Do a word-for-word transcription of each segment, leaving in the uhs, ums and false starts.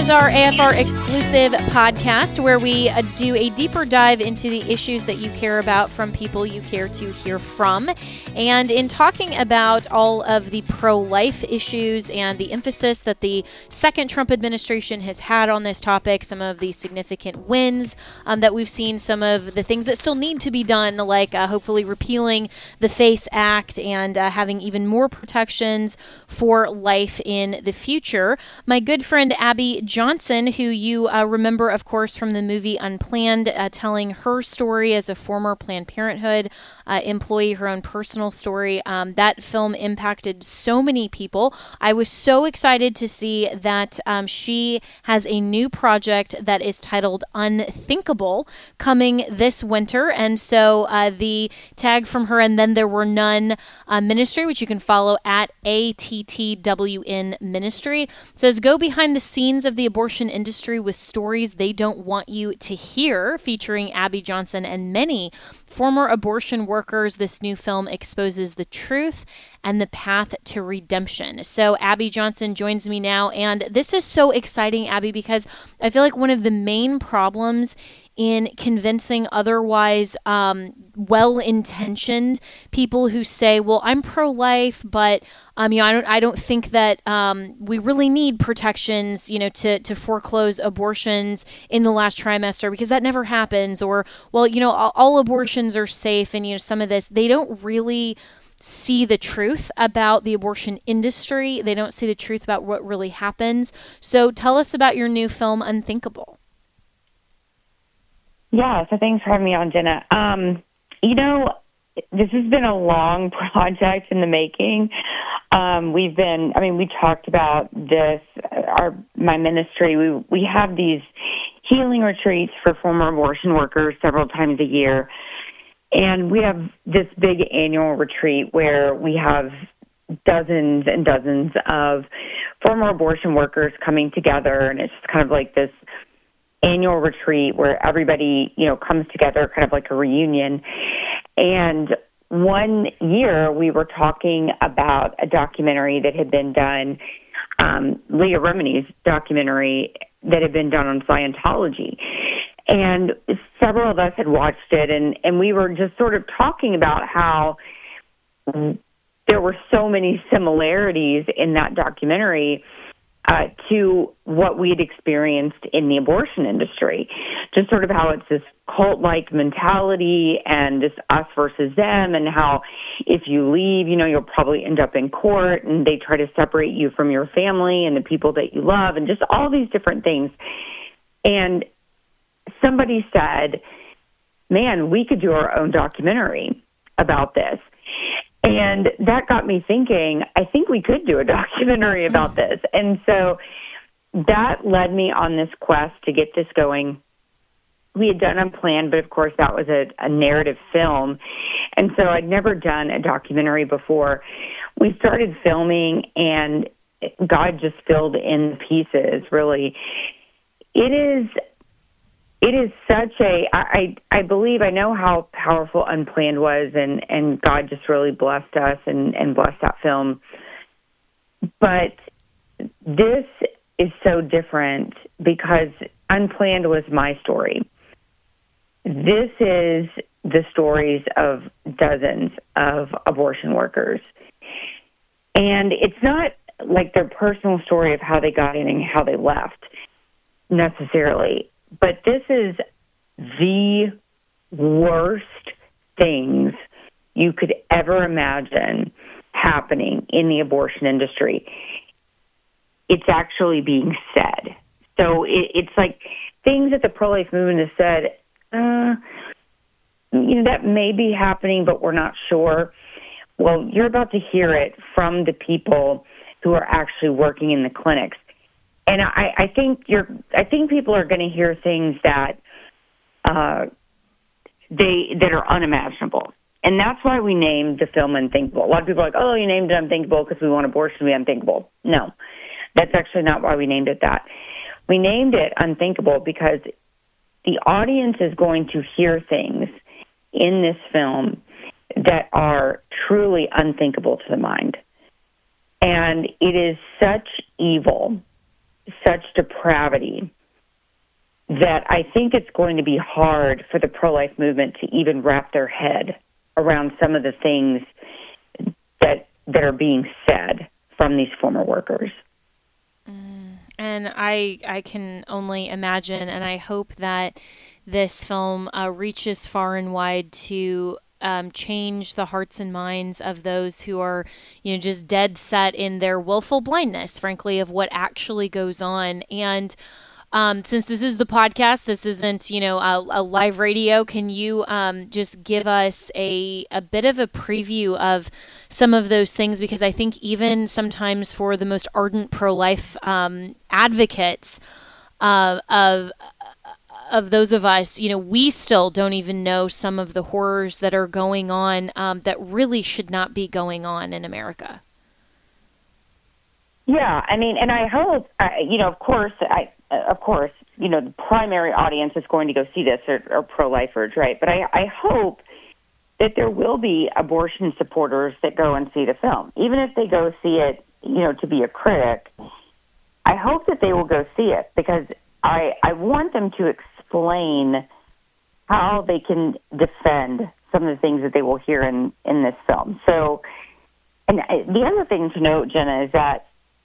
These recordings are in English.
is our A F R exclusive podcast where we uh, do a deeper dive into the issues that you care about from people you care to hear from. And in talking about all of the pro-life issues and the emphasis that the second Trump administration has had on this topic, some of the significant wins um, that we've seen, some of the things that still need to be done, like uh, hopefully repealing the FACE Act and uh, having even more protections for life in the future. My good friend Abby Johnson, who you uh, remember, of course, from the movie Unplanned, uh, telling her story as a former Planned Parenthood uh, employee, her own personal story. Um, that film impacted so many people. I was so excited to see that um, she has a new project that is titled Unthinkable coming this winter. And so uh, the tag from her, and then there were none uh, ministry, which you can follow at A T T W N Ministry, says go behind the scenes of the abortion industry with stories they don't want you to hear, featuring Abby Johnson and many former abortion workers. This new film exposes the truth and the path to redemption. So Abby Johnson joins me now, and this is so exciting, Abby, because I feel like one of the main problems in convincing otherwise um, well-intentioned people who say, "Well, I'm pro-life, but um, you know, I don't, I don't think that um, we really need protections, you know, to to foreclose abortions in the last trimester because that never happens." Or, "Well, you know, all, all abortions are safe," and you know, some of this, they don't really see the truth about the abortion industry. They don't see the truth about what really happens. So, tell us about your new film, Unthinkable. Yeah, so thanks for having me on, Jenna. Um, you know, this has been a long project in the making. Um, we've been, I mean, we talked about this, our my ministry. We we have these healing retreats for former abortion workers several times a year. And we have this big annual retreat where we have dozens and dozens of former abortion workers coming together. And it's kind of like this annual retreat where everybody, you know, comes together, kind of like a reunion. And one year we were talking about a documentary that had been done, um, Leah Remini's documentary that had been done on Scientology. And several of us had watched it, and, and we were just sort of talking about how there were so many similarities in that documentary uh, to what we had experienced in the abortion industry. Just sort of how it's this cult-like mentality and this us versus them, and how if you leave, you know, you'll probably end up in court, and they try to separate you from your family and the people that you love, and just all these different things. And somebody said, man, we could do our own documentary about this. And that got me thinking, I think we could do a documentary about this. And so that led me on this quest to get this going. We had done Unplanned, but of course that was a, a narrative film. And so I'd never done a documentary before. We started filming, and God just filled in the pieces, really. It is... It is such a, I, I believe, I know how powerful Unplanned was, and, and God just really blessed us and, and blessed that film. But this is so different because Unplanned was my story. This is the stories of dozens of abortion workers. And it's not like their personal story of how they got in and how they left necessarily. But this is the worst things you could ever imagine happening in the abortion industry. It's actually being said. So it, it's like things that the pro-life movement has said, uh, you know, that may be happening, but we're not sure. Well, you're about to hear it from the people who are actually working in the clinics. And I, I think you're. I think people are going to hear things that uh, they that are unimaginable, and that's why we named the film Unthinkable. A lot of people are like, "Oh, you named it Unthinkable because we want abortion to be unthinkable." No, that's actually not why we named it that. We named it Unthinkable because the audience is going to hear things in this film that are truly unthinkable to the mind, and it is such evil. such depravity that I think it's going to be hard for the pro-life movement to even wrap their head around some of the things that that are being said from these former workers. Mm, and I I can only imagine, and I hope that this film uh, reaches far and wide to um, change the hearts and minds of those who are, you know, just dead set in their willful blindness, frankly, of what actually goes on. And um, since this is the podcast, this isn't, you know, a, a live radio. Can you um, just give us a, a bit of a preview of some of those things? Because I think even sometimes for the most ardent pro-life um, advocates uh, of of those of us, you know, we still don't even know some of the horrors that are going on um, that really should not be going on in America. Yeah, I mean, and I hope, uh, you know, of course, I, uh, of course, you know, the primary audience is going to go see this are, are pro-lifers, right? But I, I hope that there will be abortion supporters that go and see the film, even if they go see it, you know, to be a critic. I hope that they will go see it because I, I want them to explain how they can defend some of the things that they will hear in, in this film. So, and the other thing to note, Jenna, is that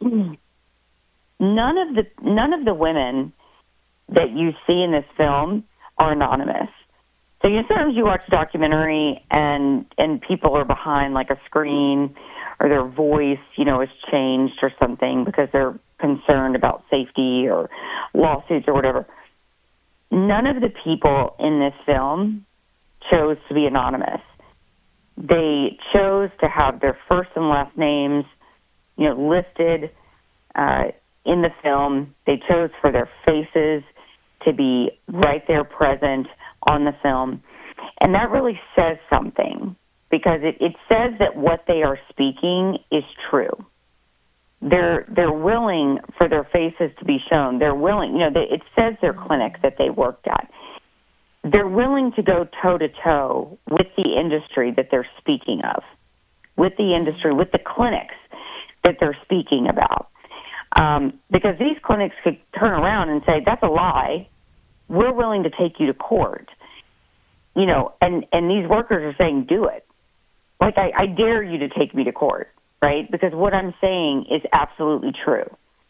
none of the none of the women that you see in this film are anonymous. So you know, sometimes you watch a documentary and and people are behind like a screen or their voice, you know, is changed or something because they're concerned about safety or lawsuits or whatever. None of the people in this film chose to be anonymous. They chose to have their first and last names, you know, listed uh, in the film. They chose for their faces to be right there present on the film. And that really says something because it, it says that what they are speaking is true. They're they're willing for their faces to be shown. They're willing, you know, they, it says their clinic that they worked at. They're willing to go toe-to-toe with the industry that they're speaking of, with the industry, with the clinics that they're speaking about. Um, because these clinics could turn around and say, that's a lie. We're willing to take you to court. You know, and, and these workers are saying, do it. Like, I, I dare you to take me to court, right? Because what I'm saying is absolutely true.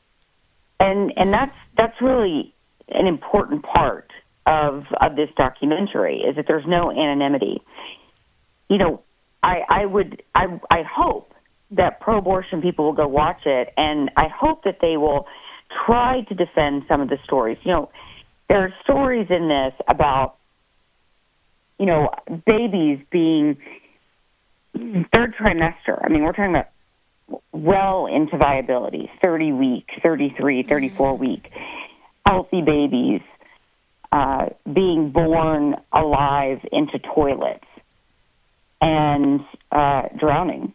And and that's that's really an important part of of this documentary, is that there's no anonymity. You know, I, I would, I, I hope that pro-abortion people will go watch it, and I hope that they will try to defend some of the stories. You know, there are stories in this about, you know, babies being third trimester. I mean, we're talking about well into viability, thirty week, thirty-three, thirty-four week, healthy babies uh, being born alive into toilets and uh, drowning.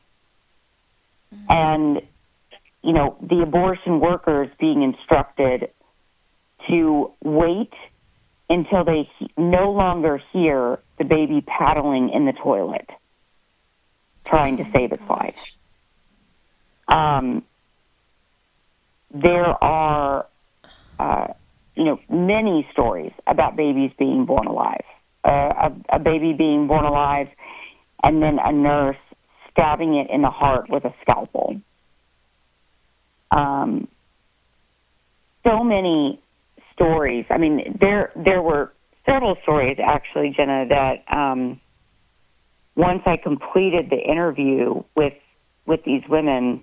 And, you know, the abortion workers being instructed to wait until they he- no longer hear the baby paddling in the toilet, trying to save its life. Um, there are, uh, you know, many stories about babies being born alive. Uh, a, a baby being born alive and then a nurse stabbing it in the heart with a scalpel. Um, so many stories. I mean, there there were several stories, actually, Jenna, that um, once I completed the interview with with these women,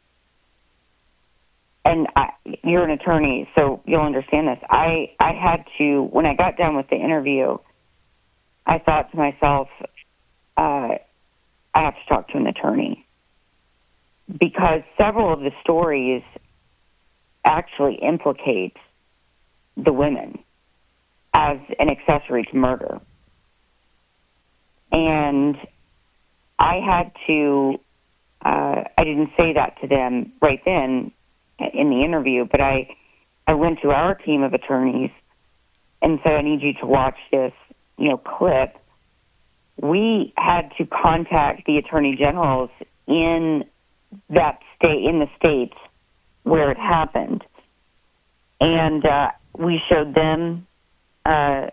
and I, you're an attorney, so you'll understand this. I, I had to, when I got done with the interview, I thought to myself, uh, I have to talk to an attorney, because several of the stories actually implicate the women as an accessory to murder. And I had to, uh, I didn't say that to them right then in the interview, but I, I went to our team of attorneys and said, I need you to watch this, you know, clip. We had to contact the attorney generals in that state, in the states where it happened, And uh, we showed them uh,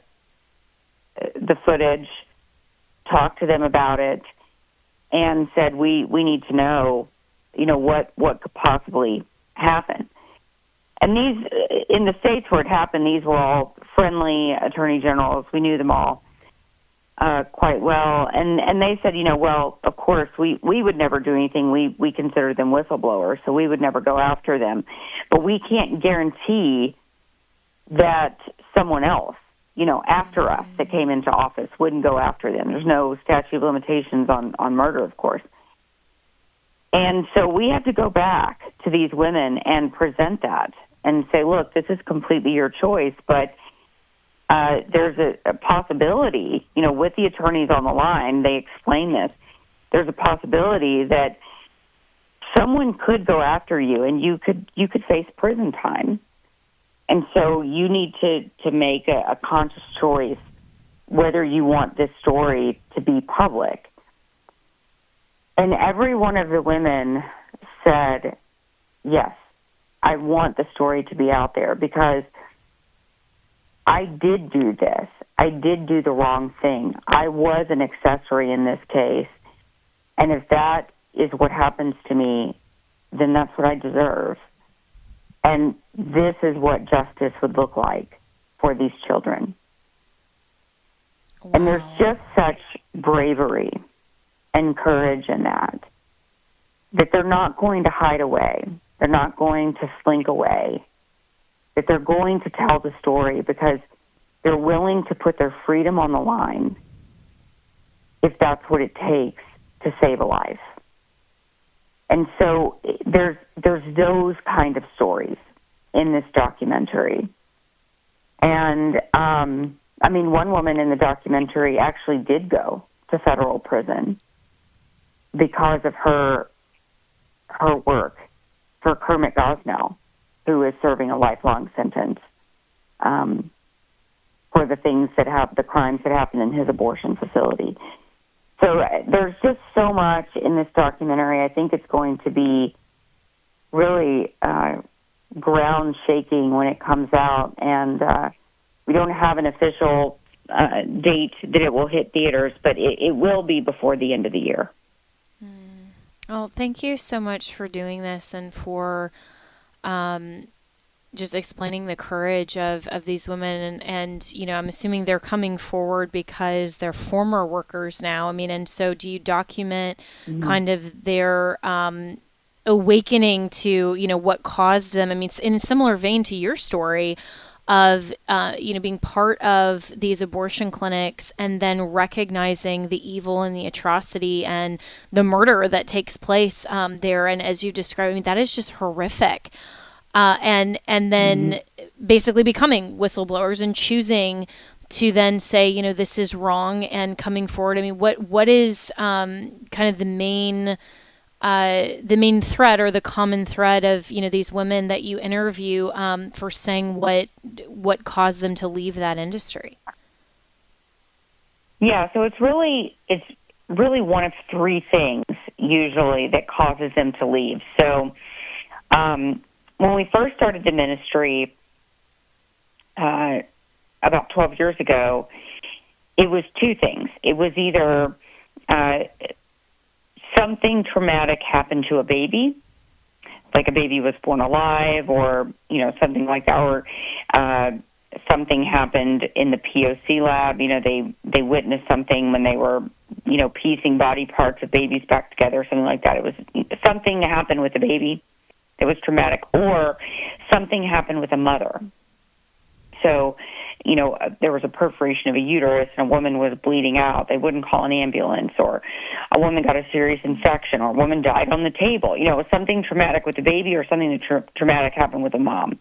the footage, talked to them about it, and said, we, we need to know, you know, what, what could possibly happen. And these, in the states where it happened, these were all friendly attorney generals. We knew them all uh, quite well. And, and they said, you know, well, of course, we, we would never do anything. We, we consider them whistleblowers, so we would never go after them. But we can't guarantee that someone else, you know, after us that came into office wouldn't go after them. There's no statute of limitations on, on murder, of course. And so we have to go back to these women and present that and say, look, this is completely your choice, but uh, there's a, a possibility, you know, with the attorneys on the line, they explain this, there's a possibility that someone could go after you and you could you could face prison time. And so you need to, to make a, a conscious choice whether you want this story to be public. And every one of the women said, yes, I want the story to be out there because I did do this. I did do the wrong thing. I was an accessory in this case. And if that is what happens to me, then that's what I deserve. And this is what justice would look like for these children. Wow. And there's just such bravery and courage in that, that they're not going to hide away. They're not going to slink away, that they're going to tell the story because they're willing to put their freedom on the line if that's what it takes to save a life. And so there's there's those kind of stories in this documentary. And, um, I mean, one woman in the documentary actually did go to federal prison because of her her work for Kermit Gosnell, who is serving a lifelong sentence um, for the things that have the crimes that happened in his abortion facility. So uh, there's just so much in this documentary. I think it's going to be really uh, ground shaking when it comes out, and uh, we don't have an official uh, date that it will hit theaters, but it, it will be before the end of the year. Well, thank you so much for doing this and for um, just explaining the courage of, of these women. And, and, you know, I'm assuming they're coming forward because they're former workers now. I mean, and so do you document mm-hmm. kind of their um, awakening to, you know, what caused them? I mean, in a similar vein to your story of, uh, you know, being part of these abortion clinics and then recognizing the evil and the atrocity and the murder that takes place um, there. And as you described, I mean, that is just horrific. Uh, and and then mm-hmm. basically becoming whistleblowers and choosing to then say, you know, this is wrong and coming forward. I mean, what what is um, kind of the main Uh, the main thread or the common thread of, you know, these women that you interview um, for saying what what caused them to leave that industry? Yeah, so it's really it's really one of three things usually that causes them to leave. So um, when we first started the ministry uh, about twelve years ago, it was two things. It was either uh, something traumatic happened to a baby, like a baby was born alive, or, you know, something like that, or uh, something happened in the P O C lab. You know, they, they witnessed something when they were, you know, piecing body parts of babies back together, something like that. It was something that happened with the baby that was traumatic, or something happened with a mother. So, you know, there was a perforation of a uterus and a woman was bleeding out. They wouldn't call an ambulance, or a woman got a serious infection, or a woman died on the table. You know, it was something traumatic with the baby or something that tra- traumatic happened with the mom.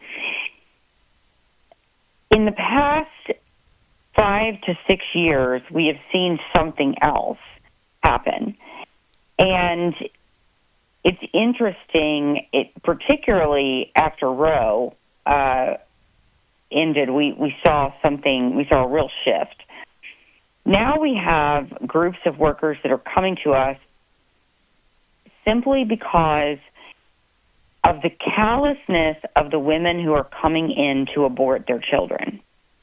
In the past five to six years, we have seen something else happen. And it's interesting, it, particularly after Roe, uh, ended, we, we saw something, we saw a real shift. Now we have groups of workers that are coming to us simply because of the callousness of the women who are coming in to abort their children.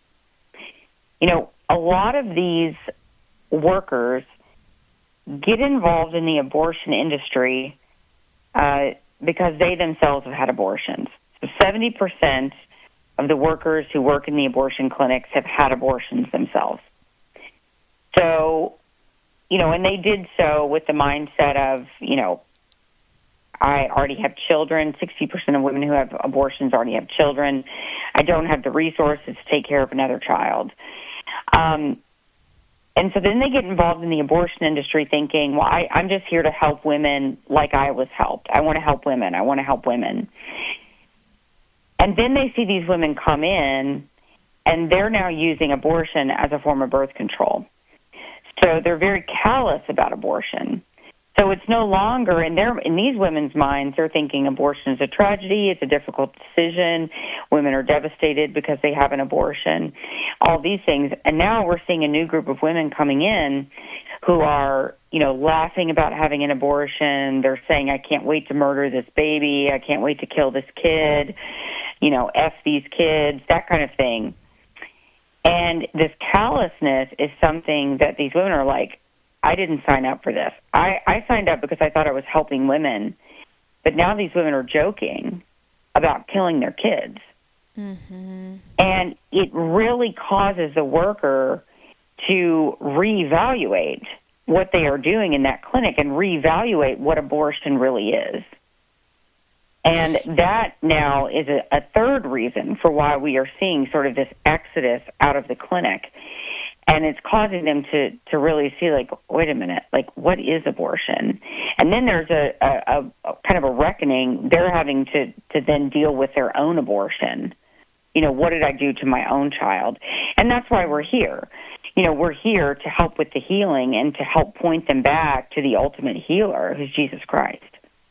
You know, a lot of these workers get involved in the abortion industry uh, because they themselves have had abortions. So seventy percent of the workers who work in the abortion clinics have had abortions themselves. So, you know, and they did so with the mindset of, you know, I already have children. sixty percent of women who have abortions already have children. I don't have the resources to take care of another child. Um, and so then they get involved in the abortion industry thinking, well, I, I'm just here to help women like I was helped. I want to help women. I want to help women. And then they see these women come in, and they're now using abortion as a form of birth control. So they're very callous about abortion. So it's no longer in their in these women's minds, they're thinking abortion is a tragedy, it's a difficult decision, women are devastated because they have an abortion, all these things. And now we're seeing a new group of women coming in who are, you know, laughing about having an abortion. They're saying, I can't wait to murder this baby, I can't wait to kill this kid, you know, F these kids, that kind of thing. And this callousness is something that these women are like, I didn't sign up for this. I, I signed up because I thought I was helping women. But now these women are joking about killing their kids. Mm-hmm. And it really causes the worker to reevaluate what they are doing in that clinic and reevaluate what abortion really is. And that now is a, a third reason for why we are seeing sort of this exodus out of the clinic. And it's causing them to, to really see, like, wait a minute, like, what is abortion? And then there's a, a, a kind of a reckoning. They're having to, to then deal with their own abortion. You know, what did I do to my own child? And that's why we're here. You know, we're here to help with the healing and to help point them back to the ultimate healer, who's Jesus Christ.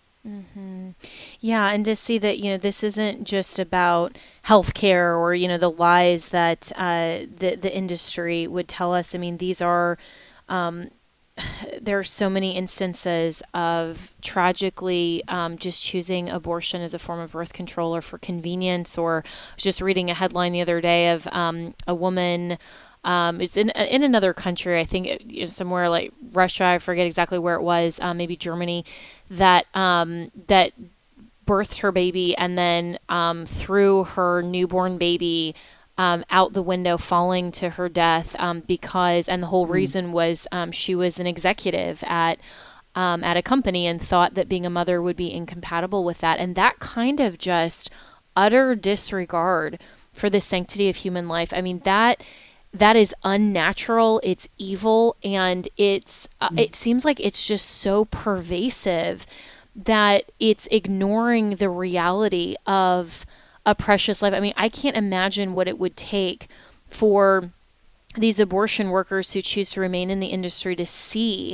Mm-hmm. Yeah, and to see that, you know, this isn't just about healthcare or, you know, the lies that uh, the the industry would tell us. I mean, these are, um, there are so many instances of tragically um, just choosing abortion as a form of birth control or for convenience. Or I was just reading a headline the other day of um, a woman. Um, it's in in another country, I think it, it somewhere like Russia, I forget exactly where it was, um, maybe Germany, that um, that birthed her baby and then um, threw her newborn baby um, out the window, falling to her death um, because, and the whole mm. reason was um, she was an executive at um, at a company and thought that being a mother would be incompatible with that. And that kind of just utter disregard for the sanctity of human life. I mean, that... that is unnatural, it's evil, and it's uh, it seems like it's just so pervasive that it's ignoring the reality of a precious life. I mean, I can't imagine what it would take for these abortion workers who choose to remain in the industry to see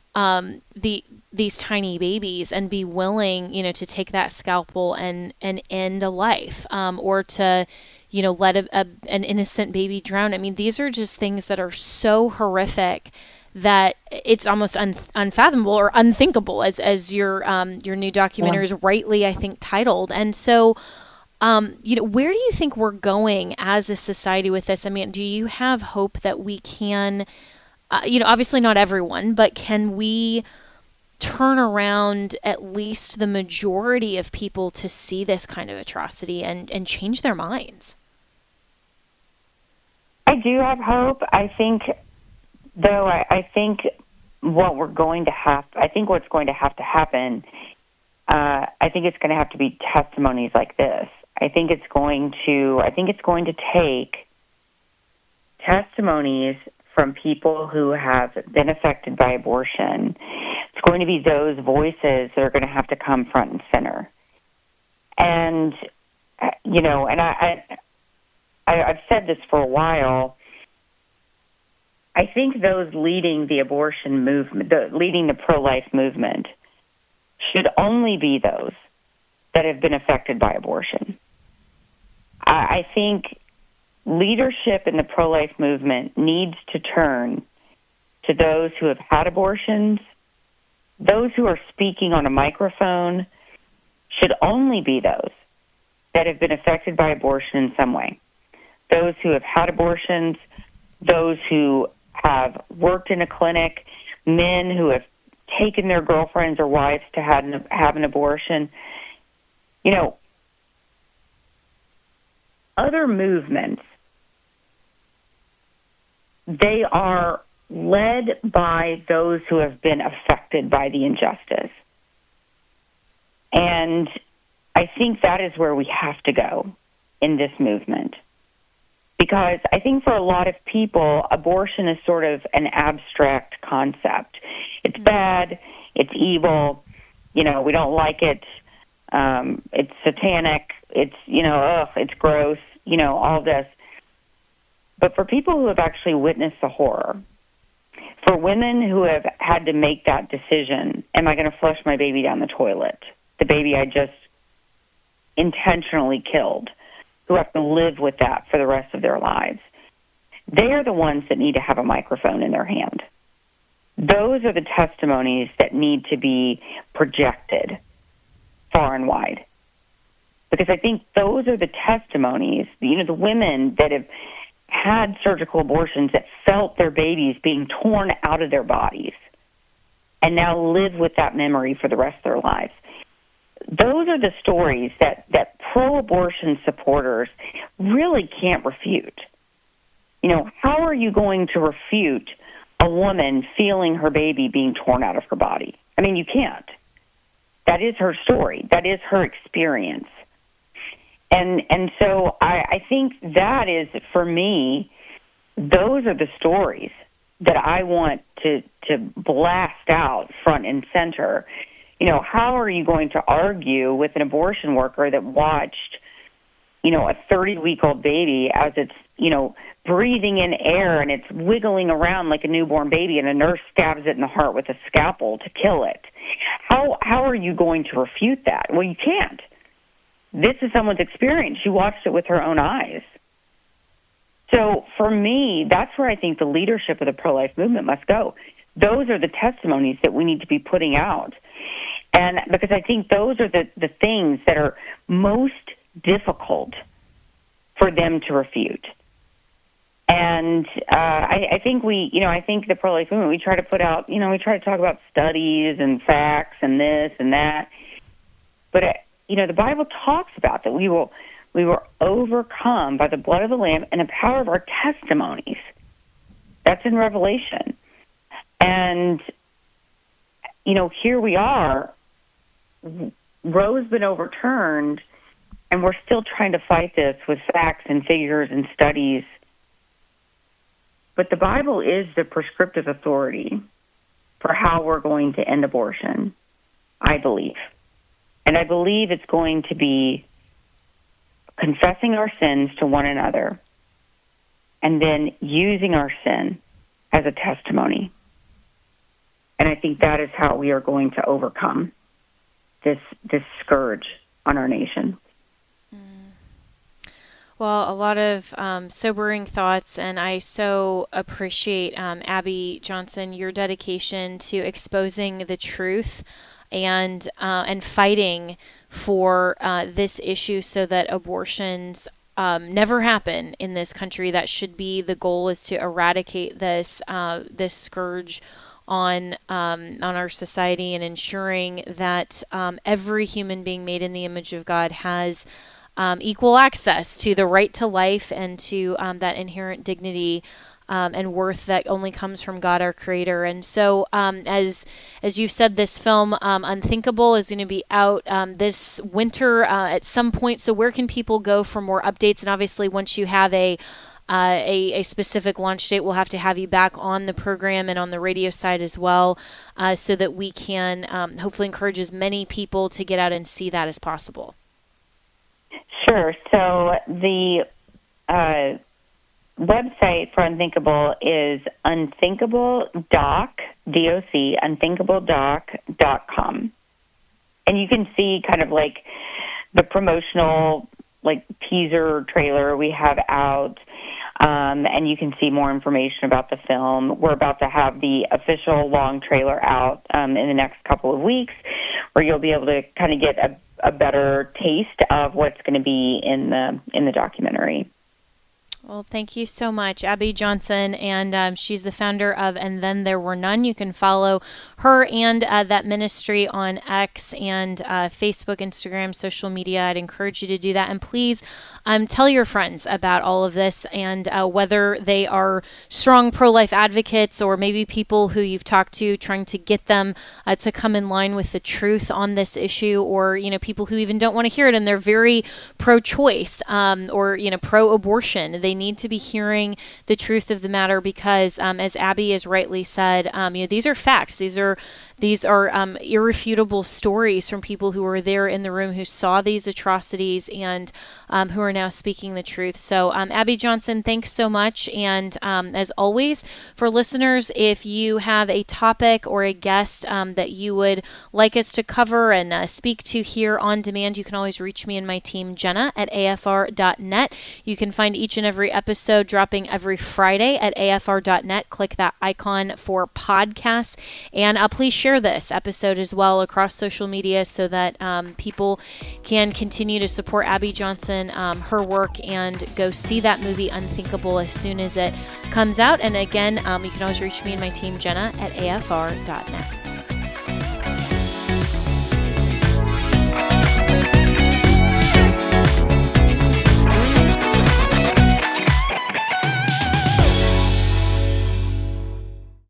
um, the these tiny babies and be willing, you know, to take that scalpel and, and end a life, um, or to, you know, let a, a, an innocent baby drown. I mean, these are just things that are so horrific that it's almost un, unfathomable or unthinkable, as as your um, your new documentary is rightly, I think, titled. And so, um, you know, where do you think we're going as a society with this? I mean, do you have hope that we can, uh, you know, obviously not everyone, but can we turn around at least the majority of people to see this kind of atrocity and, and change their minds? I do have hope. I think, though, I, I think what we're going to have, I think what's going to have to happen, uh, I think it's going to have to be testimonies like this. I think it's going to, I think it's going to take testimonies from people who have been affected by abortion. It's going to be those voices that are going to have to come front and center. And, you know, and I, I I, I've said this for a while. I think those leading the abortion movement, the, leading the pro-life movement, should only be those that have been affected by abortion. I, I think leadership in the pro-life movement needs to turn to those who have had abortions, those who are speaking on a microphone, should only be those that have been affected by abortion in some way. Those who have had abortions, those who have worked in a clinic, men who have taken their girlfriends or wives to have an, have an abortion. You know, other movements, they are led by those who have been affected by the injustice. And I think that is where we have to go in this movement. Because I think for a lot of people, abortion is sort of an abstract concept. It's bad, it's evil, you know, we don't like it, um, it's satanic, it's, you know, ugh, it's gross, you know, all this. But for people who have actually witnessed the horror, for women who have had to make that decision, am I going to flush my baby down the toilet, the baby I just intentionally killed, who have to live with that for the rest of their lives, they are the ones that need to have a microphone in their hand. Those are the testimonies that need to be projected far and wide. Because I think those are the testimonies, you know, the women that have had surgical abortions that felt their babies being torn out of their bodies and now live with that memory for the rest of their lives. Those are the stories that, that pro-abortion supporters really can't refute. You know, how are you going to refute a woman feeling her baby being torn out of her body? I mean, you can't. That is her story. That is her experience. And and so I, I think that is, for me, those are the stories that I want to, to blast out front and center. You know, how are you going to argue with an abortion worker that watched, you know, a thirty-week-old baby as it's, you know, breathing in air and it's wiggling around like a newborn baby and a nurse stabs it in the heart with a scalpel to kill it? How how are you going to refute that? Well, you can't. This is someone's experience. She watched it with her own eyes. So for me, that's where I think the leadership of the pro-life movement must go. Those are the testimonies that we need to be putting out. And because I think those are the, the things that are most difficult for them to refute. And uh, I, I think we, you know, I think the pro-life movement, we try to put out, you know, we try to talk about studies and facts and this and that. But, uh, you know, the Bible talks about that we will, we were overcome by the blood of the Lamb and the power of our testimonies. That's in Revelation. And, you know, here we are. Roe's been overturned, and we're still trying to fight this with facts and figures and studies. But the Bible is the prescriptive authority for how we're going to end abortion, I believe. And I believe it's going to be confessing our sins to one another and then using our sin as a testimony. And I think that is how we are going to overcome this this scourge on our nation. Well, a lot of um, sobering thoughts, and I so appreciate, um, Abby Johnson, your dedication to exposing the truth and uh, and fighting for uh, this issue so that abortions um, never happen in this country. That should be the goal, is to eradicate this uh, this scourge on um, on our society, and ensuring that um, every human being made in the image of God has um, equal access to the right to life and to um, that inherent dignity um, and worth that only comes from God, our Creator. And so, um, as as you've said, this film um, Unthinkable is going to be out um, this winter uh, at some point. So where can people go for more updates? And obviously, once you have a Uh, a, a specific launch date, we'll have to have you back on the program and on the radio side as well, uh, so that we can um, hopefully encourage as many people to get out and see that as possible. Sure. So the uh, website for Unthinkable is unthinkable doc, D O C, unthinkable doc dot com. And you can see kind of like the promotional like teaser trailer we have out. Um, and you can see more information about the film. We're about to have the official long trailer out um, in the next couple of weeks, where you'll be able to kind of get a, a better taste of what's going to be in the in the documentary. Well, thank you so much, Abby Johnson, and um, she's the founder of And Then There Were None. You can follow her and uh, that ministry on X and uh, Facebook, Instagram, social media. I'd encourage you to do that, and please um, tell your friends about all of this, and uh, whether they are strong pro-life advocates or maybe people who you've talked to trying to get them uh, to come in line with the truth on this issue, or you know people who even don't want to hear it and they're very pro-choice um, or you know pro-abortion. They need to be hearing the truth of the matter because, um, as Abby has rightly said, um, you know these are facts. These are these are um, irrefutable stories from people who were there in the room, who saw these atrocities, and um, who are now speaking the truth. So, um, Abby Johnson, thanks so much. And um, as always, for listeners, if you have a topic or a guest um, that you would like us to cover and uh, speak to here on demand, you can always reach me and my team, Jenna, at A F R dot net. You can find each and every episode dropping every Friday at A F R dot net. Click that icon for podcasts. And uh, please share this episode as well across social media so that um, people can continue to support Abby Johnson, um, her work, and go see that movie Unthinkable as soon as it comes out. And again, um, you can always reach me and my team, Jenna, at A F R dot net.